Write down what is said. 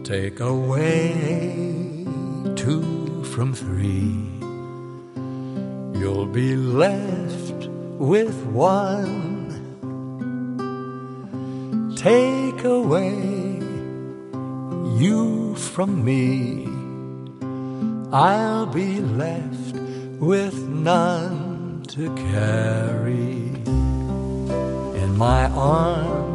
Take away 2 from 3, you'll be left with 1. Take away you from me, I'll be left with none to carry. In my arms